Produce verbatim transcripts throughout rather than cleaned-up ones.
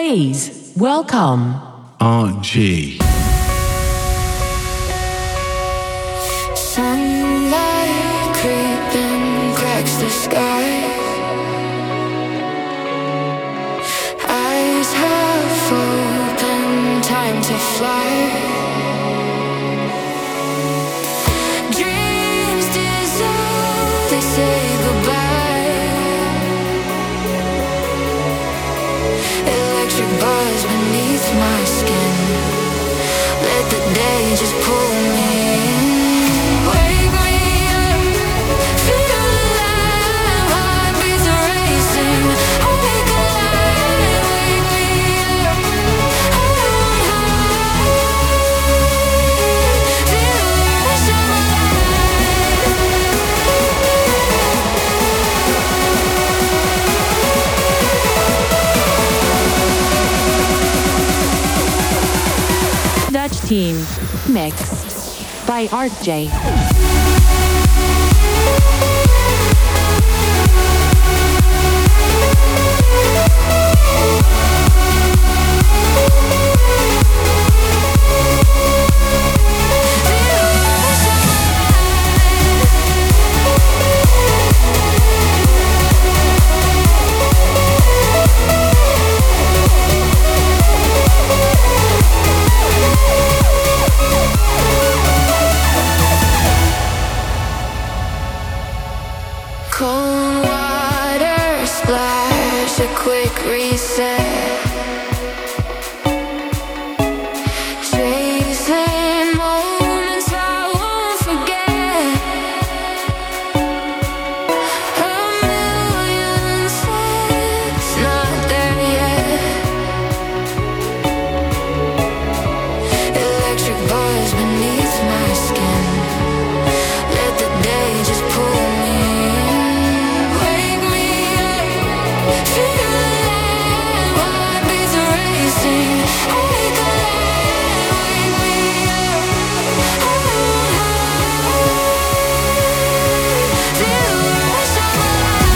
Please welcome Aunt G. Sunlight creeping cracks the sky. Eyes half open, time to fly. Dreams dissolve, they say goodbye. Electric buzz beneath my skin. Let the day just pull me in. Wake me up, feel alive, heartbeats are racing. Wake alive, wake me up, I'm high. Feel the rush of my Dutch Team mixed by Art J. cold water splash, a quick reset. Chasing moments I won't forget. A million steps, not there yet. Electric buzz beneath my skin. Let the day just pull me in. Wake me up, feel alive, heartbeats are racing. Wake alive, wake me up, I'm high. Feel the rush of my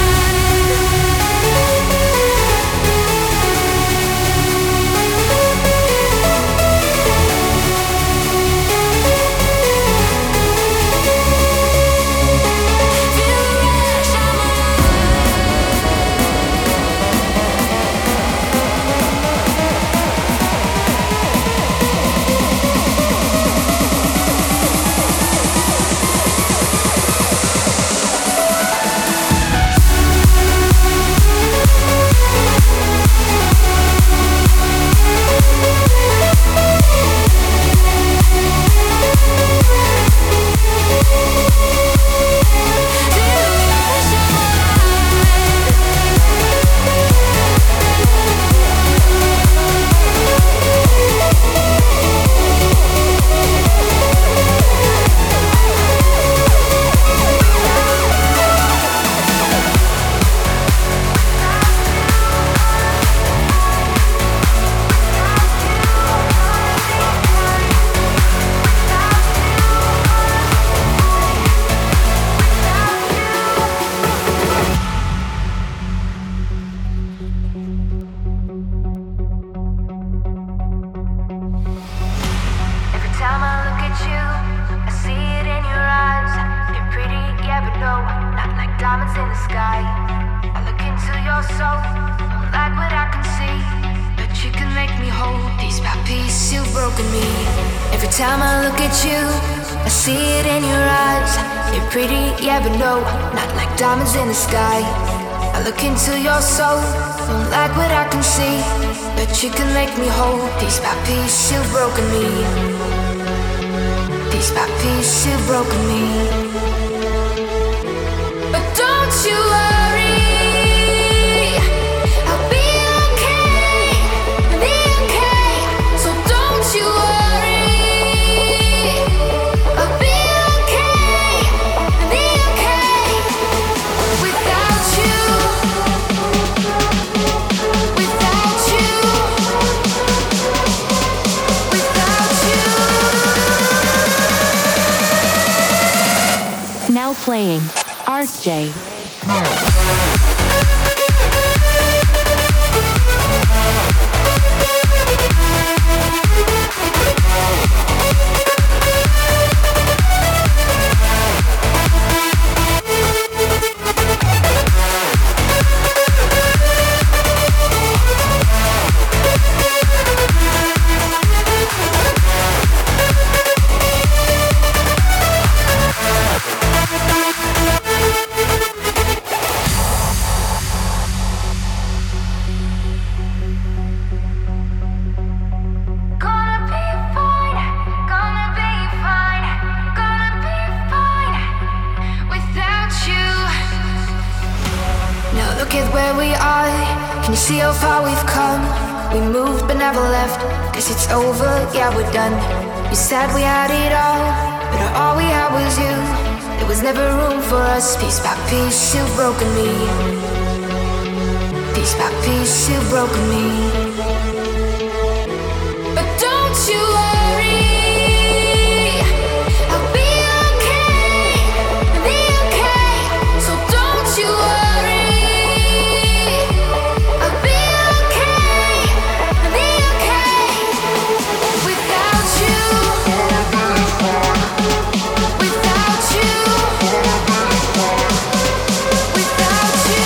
Every time I look at you, I see it in your eyes. You're pretty, yeah, but no, not like diamonds in the sky. I look into your soul, don't like what I can see, but you can make me whole. Piece by piece, you've broken me. Every time I look at you, I see it in your eyes. You're pretty, yeah, but no, not like diamonds in the sky. I look into your soul, don't like what I can see, but you can make me whole. Piece by piece, you've broken me. Piece by piece, you've broken me. But don't you worry, I'll be okay, I'll be okay. So don't you worry, I'll be okay, I'll be okay. Without you, without you, without you. Now playing Art J. look at where we are, can you see how far we've come? We moved but never left. Guess it's over, yeah, we're done. You said we had it all, but all we had was you. There was never room for us. Piece by piece, you've broken me. Piece by piece, you've broken me. But don't you worry, I'll be okay, be okay. So don't you worry, I'll be okay, be okay. Without you, without you, without you.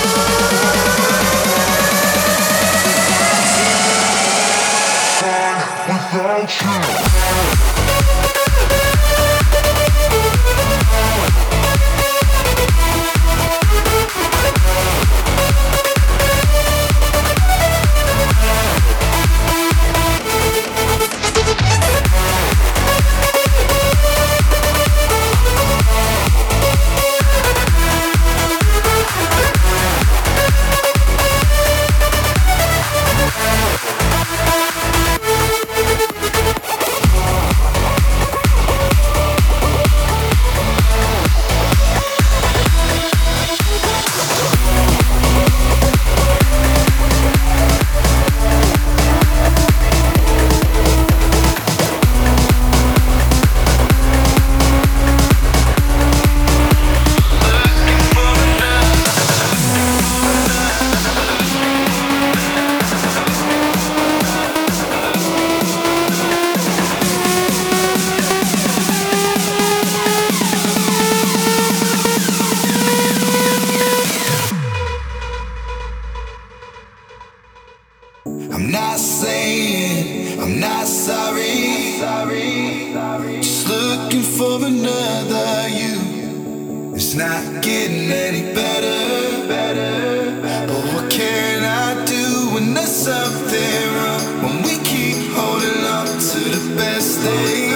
I'm not saying I'm not sorry, just looking for another you. It's not getting any better, but what can I do when there's something wrong? When we keep holding on to the best things.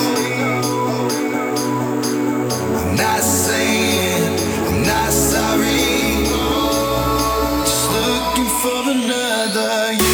I'm not saying I'm not sorry, just looking for another you.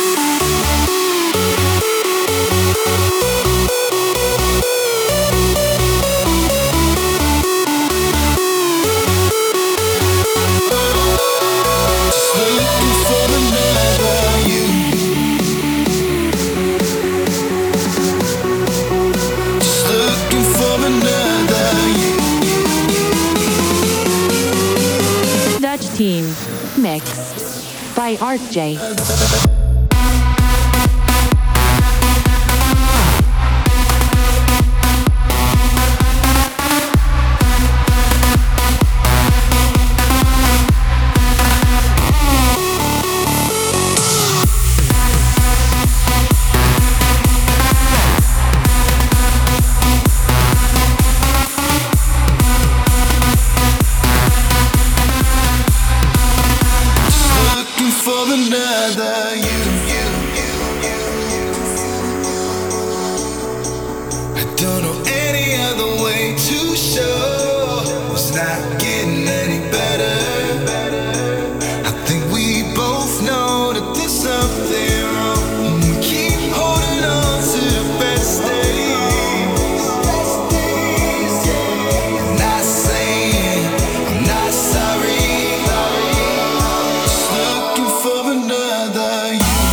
Dutch Team, mixed by Art J. For another you, you, you, you, you. I don't know any other way to show it's not getting any better. I think we both know that there's something wrong. We keep holding on to the best days. I'm not saying I'm not sorry. For another you.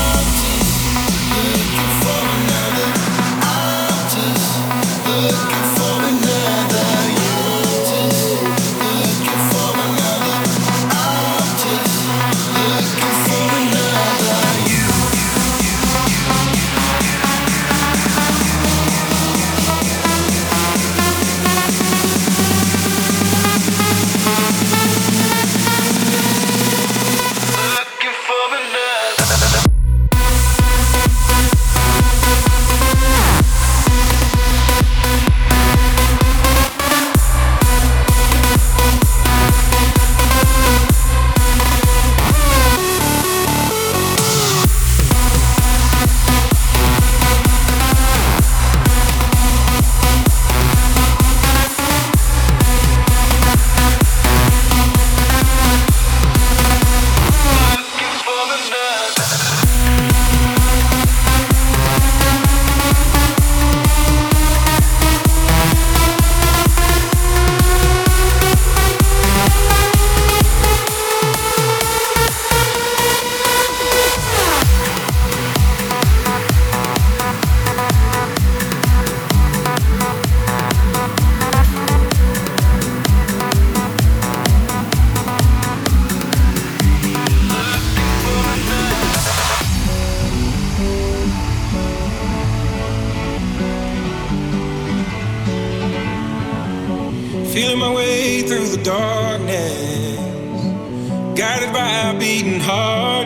Feeling my way through the darkness, guided by a beating heart.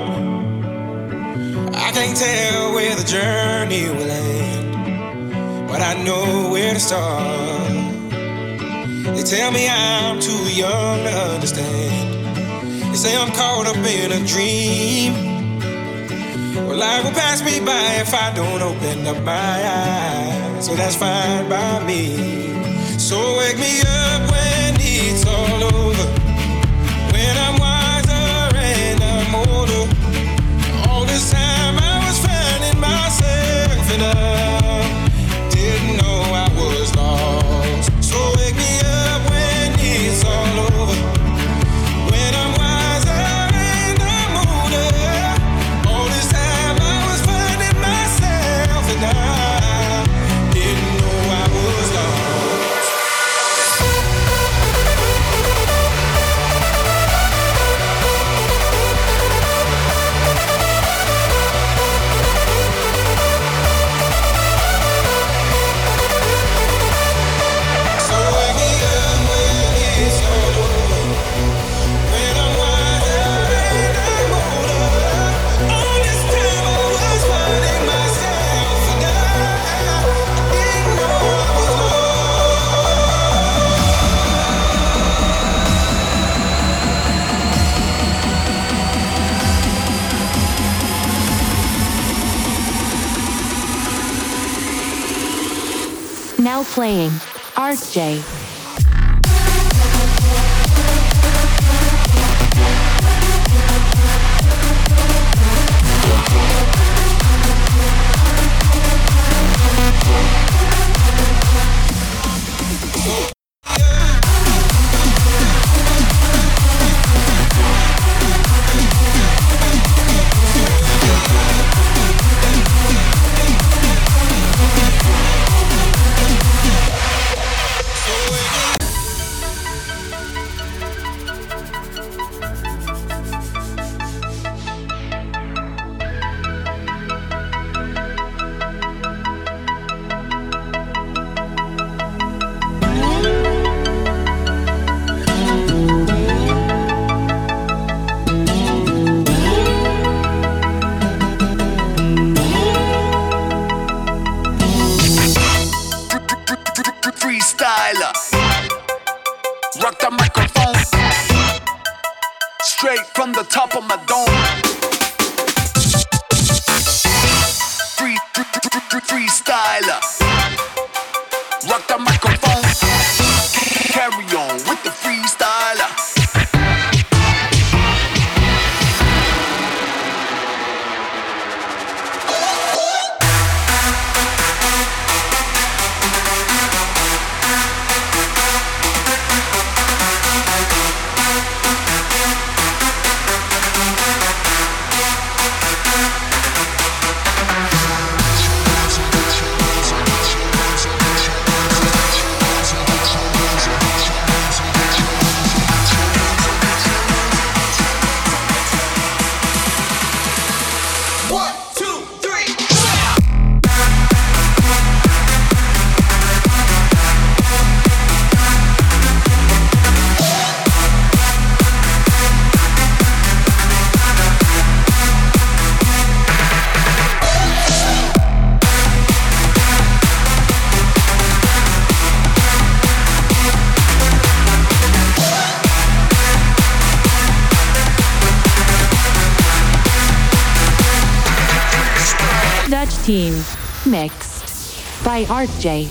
I can't tell where the journey will end, but I know where to start. They tell me I'm too young to understand. They say I'm caught up in a dream. Well, life will pass me by if I don't open up my eyes. So that's fine by me. So wake me up when it's all over, when I'm wiser and I'm older. All this time I was finding myself and I didn't know I was lost. So wake me up when it's all over, when I'm wiser and I'm older. All this time I was finding myself and I didn't know I was lost. Now playing Art J. Team mixed by Art J.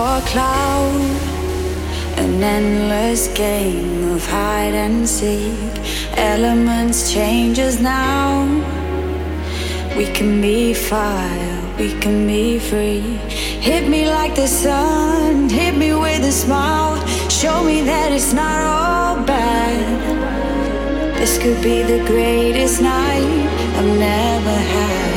or a cloud, an endless game of hide and seek. Elements change us now. We can be fire, we can be free. Hit me like the sun, hit me with a smile. Show me that it's not all bad. This could be the greatest night I've never had.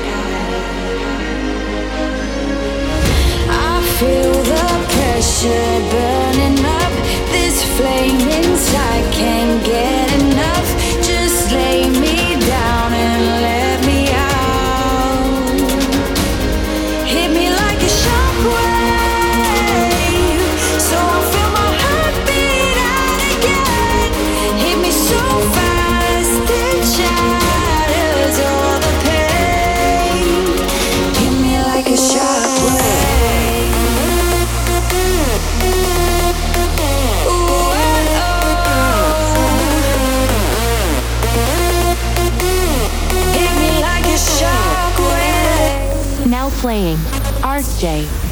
I feel the pressure burning up. This flame inside can't get enough. Just lay me down and let me out. Hit me like a shockwave, so I feel my heart beat out again. Hit me so fast it shatters all the pain. Hit me like a shockwave. Now playing Art J.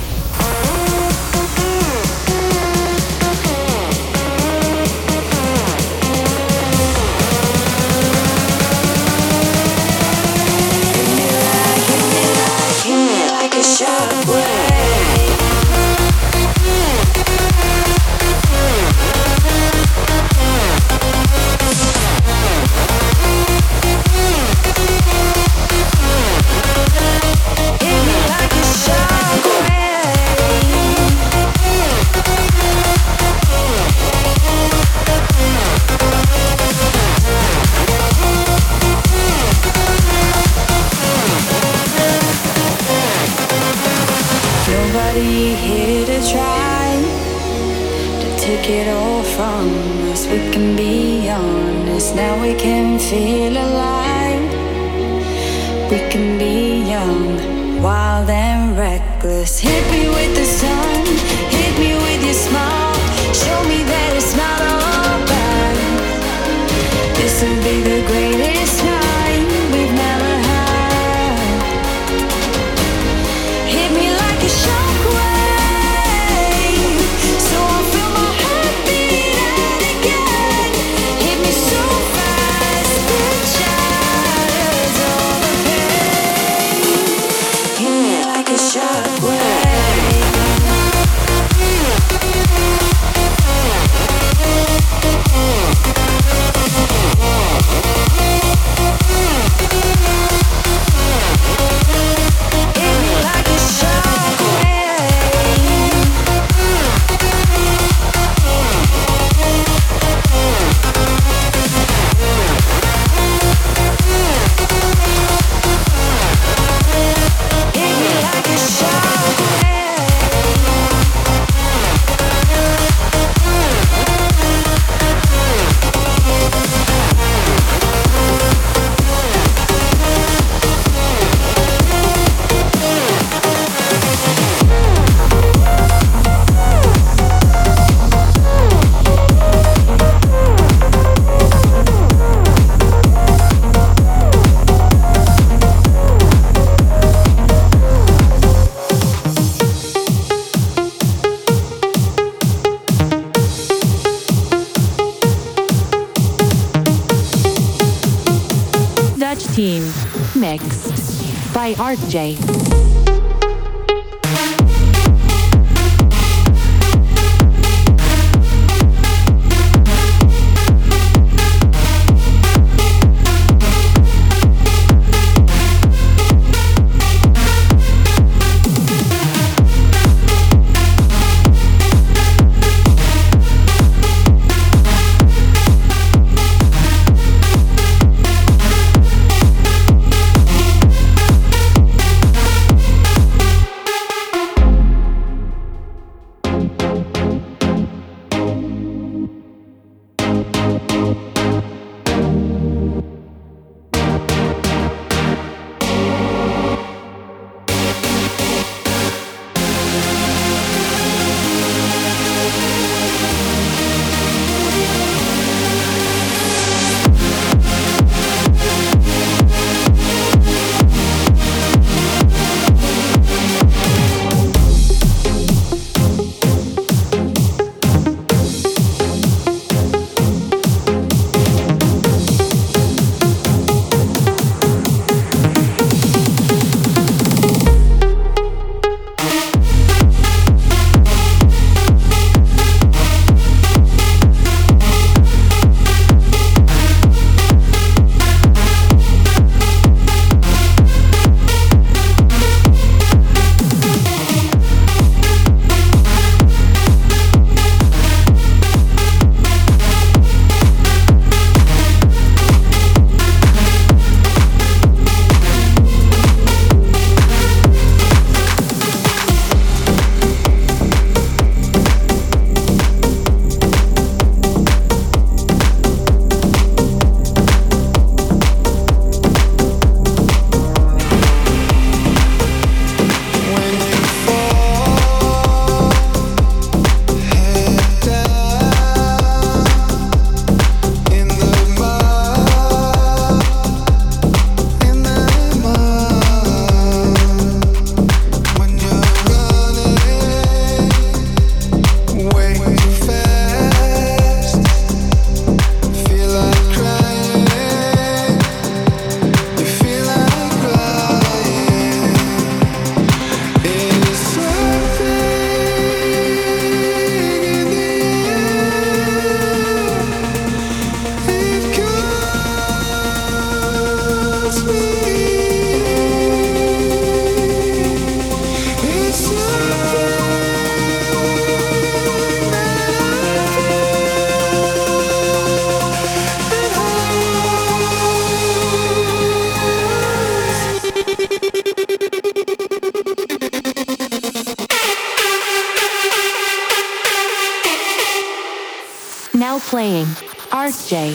Nobody here to try to take it all from us. We can be honest, now we can feel alive. We can be young, wild and reckless. Hit me with the sun, hit me with your smile. Show me that it's not all bad. This will be the greatest night we've never had. Hit me like a shockwave, so I feel my heart beat out again. Hit me so fast it shatters all the pain. Hit me like a shockwave. Team mixed by Art J. Now playing Art J.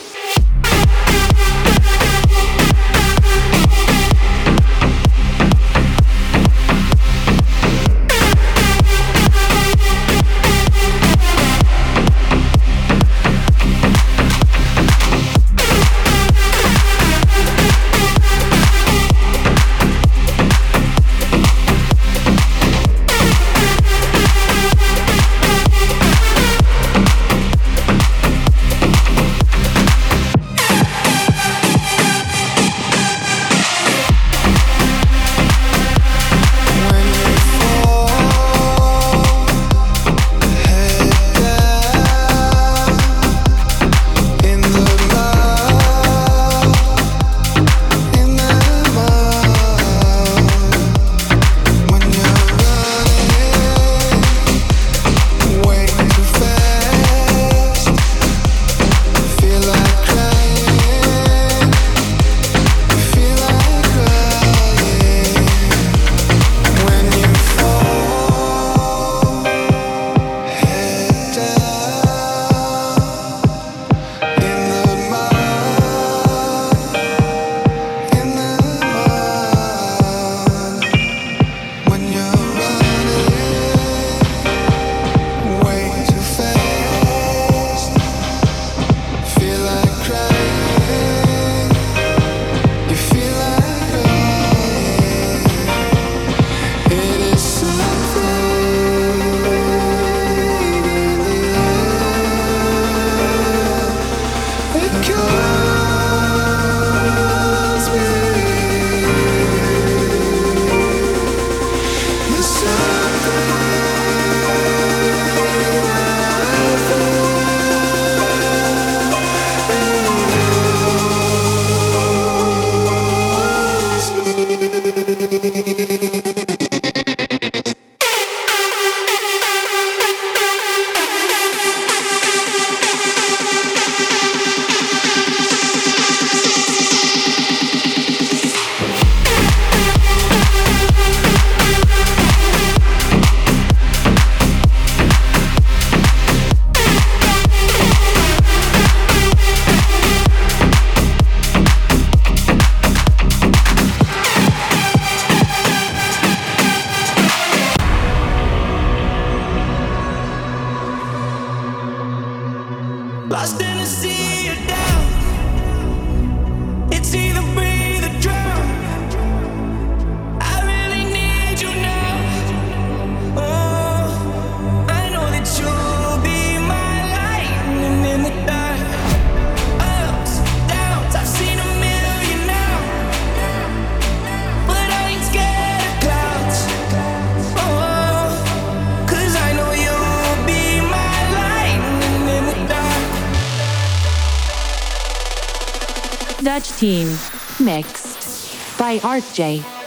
Lost in a sea of doubt. It's either breathe or drown. I really need you now. Oh, I know that you'll be my lightning in the dark. Ups, downs, I've seen a million now, but I ain't scared of clouds. Oh, 'cause I know you'll be my lightning in the dark. Dutch Team. Mixed by Art J.